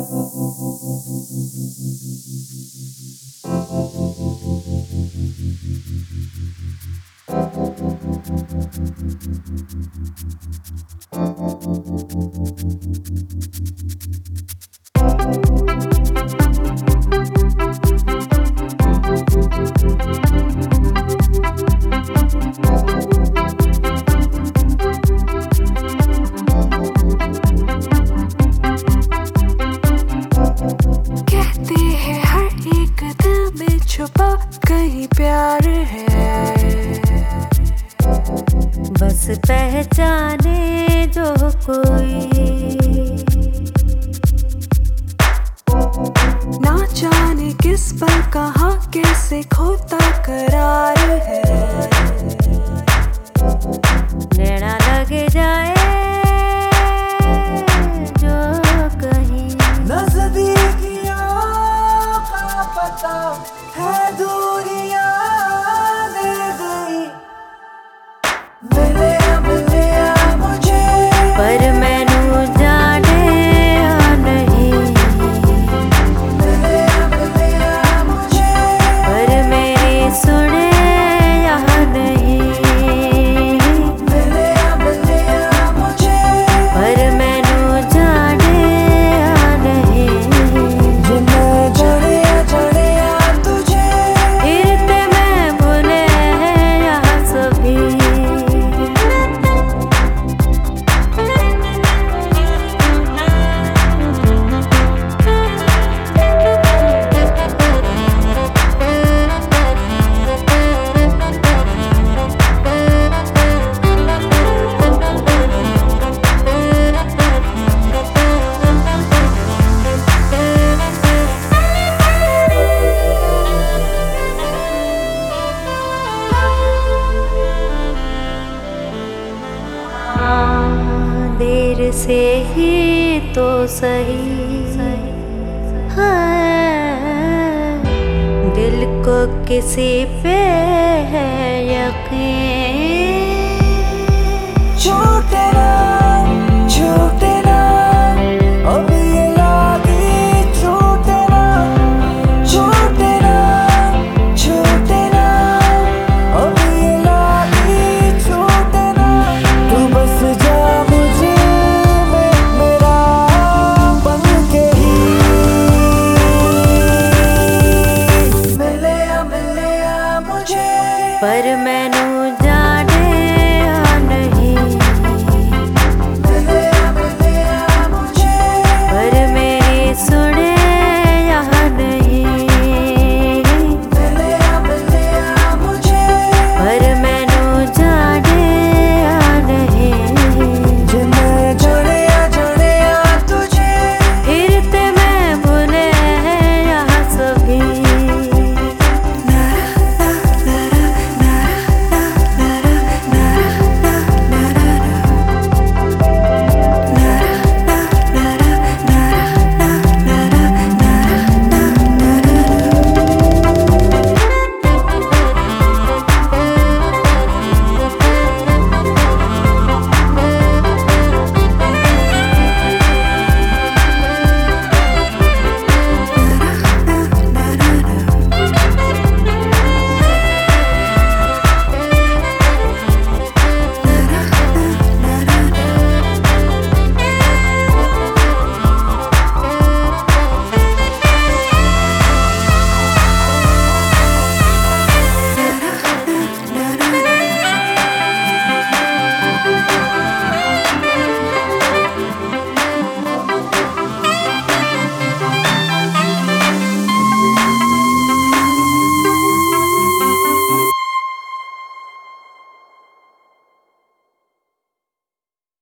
छुपा कहीं प्यार है, बस पहचाने जो कोई, ना जाने किस पल कहाँ कैसे खोता करार है। नैना लग जाए जो कहीं, नजदीकियों का पता है दूरियां दे गई। मिले मुझे पर मैनू जाने या नहीं, मिले मुझे पर मेरी सुने या नहीं, मिले मुझे पर मैनू जाने या नहीं। जिन्हें जड़े तुझे फिरते मैं भूले यहाँ सभी, देर से ही तो सही हाँ, दिल को किसी पे है यकीन,